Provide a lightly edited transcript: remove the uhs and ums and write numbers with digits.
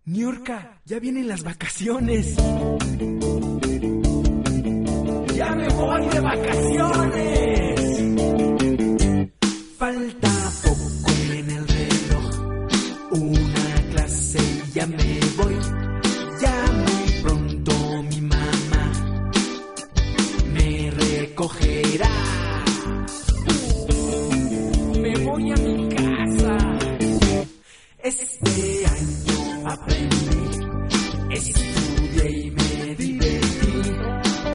Niurka, ya vienen las vacaciones. ¡Ya me voy de vacaciones! Falta poco en el reloj, una clase y ya me voy. Ya muy pronto mi mamá me recogerá. Me voy a mi casa. Este año aprendí